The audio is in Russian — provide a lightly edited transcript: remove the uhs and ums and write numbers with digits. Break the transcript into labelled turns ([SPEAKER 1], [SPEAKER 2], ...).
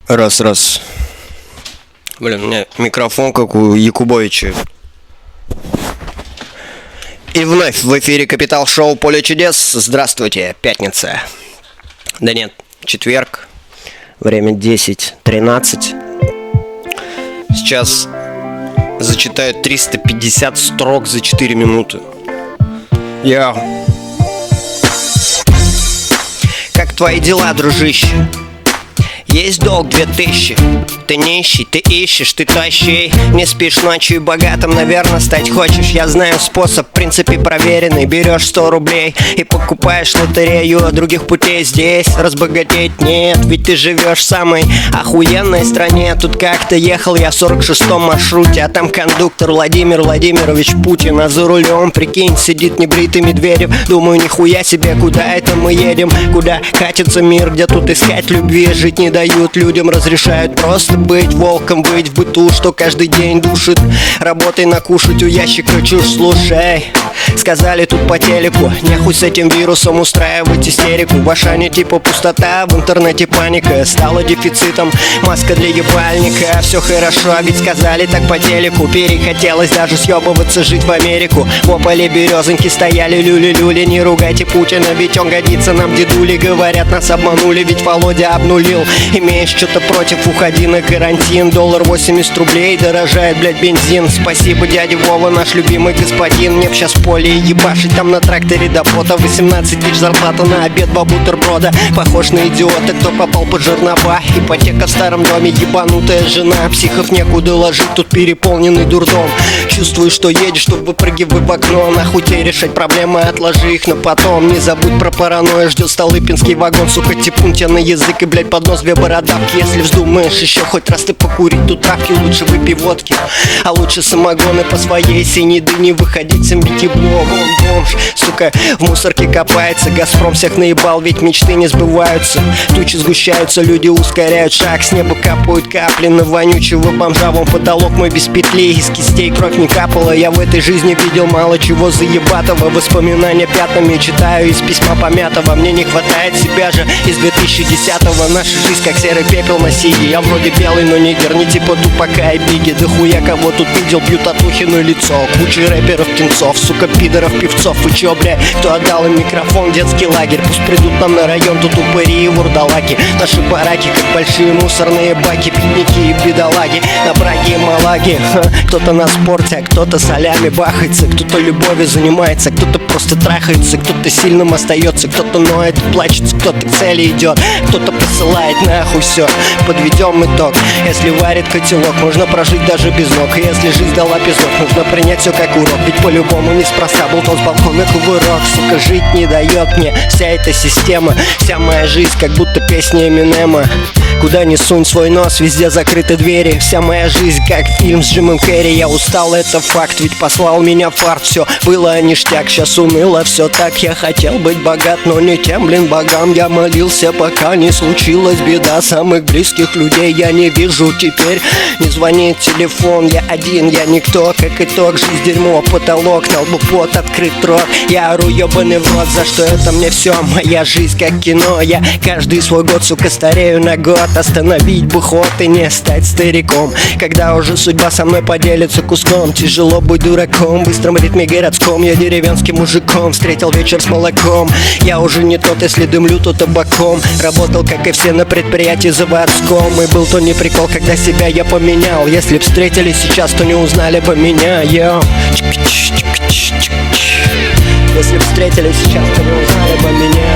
[SPEAKER 1] Раз. Блин, у меня микрофон, как у Якубовича. И вновь в эфире Капитал Шоу «Поле чудес». Здравствуйте, пятница. Да нет, четверг. Время 10:13. Сейчас зачитаю 350 строк за 4 минуты. Как твои дела, дружище? Есть долг 2000. Ты нищий, ты ищешь, ты тащей. Не спишь ночью и богатым, наверное, стать хочешь. Я знаю способ, в принципе проверенный. Берешь 100 рублей и покупаешь лотерею. А других путей здесь разбогатеть нет. Ведь ты живешь в самой охуенной стране. Тут как-то ехал я в 46-м маршруте, а там кондуктор Владимир Владимирович Путин. А за рулем, прикинь, сидит небритый Медведев. Думаю, нихуя себе, куда это мы едем? Куда катится мир, где тут искать любви? Жить не дают людям, разрешают просто быть волком, быть в быту, что каждый день душит. Работай накушать у ящика чушь. Слушай, сказали тут по телеку, нехуй с этим вирусом устраивать истерику. В Ашане типа пустота, в интернете паника. Стала дефицитом маска для ебальника. Все хорошо, ведь сказали так по телеку. Перехотелось даже съебываться, жить в Америку. В ополе березоньки стояли люли-люли. Не ругайте Путина, ведь он годится нам дедули. Говорят, нас обманули, ведь Володя обнулил. Имеешь что-то против, уходи на карантин. Доллар 80 рублей, дорожает, блядь, бензин. Спасибо, дядя Вова, наш любимый господин. Мне б сейчас поле ебашить там на тракторе до пота. 18 тысяч зарплата на обед, 2 бутерброда. Похож на идиота, кто попал под жернова. Ипотека в старом доме, ебанутая жена. Психов некуда ложить, тут переполненный дурдом. Чувствую, что едешь, что выпрыгивай в окно. Нахуй тебе решать проблемы, отложи их на потом. Не забудь про паранойю, ждет Столыпинский вагон. Сука, типун тебе на язык и, блядь, под нос 2 бородавки. Если вздумаешь еще хоть раз ты покурить тут травки, лучше выпей водки, а лучше самогоны по своей синей дыне. Выходить сэмбить ебло, бомж, сука, в мусорке копается. Газпром всех наебал, ведь мечты не сбываются. Тучи сгущаются, люди ускоряют шаг. С неба капают капли на вонючего бомжа. Вон потолок мой без петли, из кистей кровь не капала. Я в этой жизни видел мало чего заебатого. Воспоминания пятнами читаю из письма помятого. Мне не хватает себя же из 2010-го. Наша жизнь как серый пепел на сиге. Я вроде белый, но нигер, не типа Тупака и Биги. Да хуя кого тут видел, бьют татухину лицо. Куча рэперов, кинцов, сука, пидоров, певцов. Вы чё, бля, кто отдал им микрофон, детский лагерь? Пусть придут нам на район, тут упыри и вурдалаки. Наши бараки, как большие мусорные баки. Бедняки и бедолаги, на Праге и Малаге. Кто-то на спорте, а кто-то солями бахается. Кто-то любовью занимается, кто-то просто трахается. Кто-то сильным остается, кто-то ноет, плачется. Кто-то к цели идет, кто-то посылает нахуй все. Подведем итог. Если варит котелок, можно прожить даже без ног. И если жизнь дала песок, нужно принять все как урок. Ведь по-любому неспроста был тот с балкона кувырок. Сука, жить не дает мне вся эта система. Вся моя жизнь как будто песня Эминема. Куда ни сунь свой нос, везде закрыты двери. Вся моя жизнь как фильм с Джимом Керри. Я устал, это факт, ведь послал меня фарт. Все было ништяк, сейчас уныло все так. Я хотел быть богат, но не тем, блин, богам. Я молился, пока не случилась беда. Самых близких людей я не вижу теперь. Не звонит телефон, я один, я никто. Как итог, жизнь дерьмо, потолок, на лбу пот, открыт рот. Я ору ебаный в рот, за что это мне все? Моя жизнь как кино, я каждый свой год, сука, старею на год. Остановить бы ход и не стать стариком, когда уже судьба со мной поделится куском. Тяжело быть дураком, в быстром ритме городском. Я деревенским мужиком, встретил вечер с молоком. Я уже не тот, если дымлю, то табаком. Работал, как и все, на предприятии заводском. И был то не прикол, когда себя я поменял. Если б встретили сейчас, то не узнали бы меня. Если б встретили сейчас, то не узнали бы меня.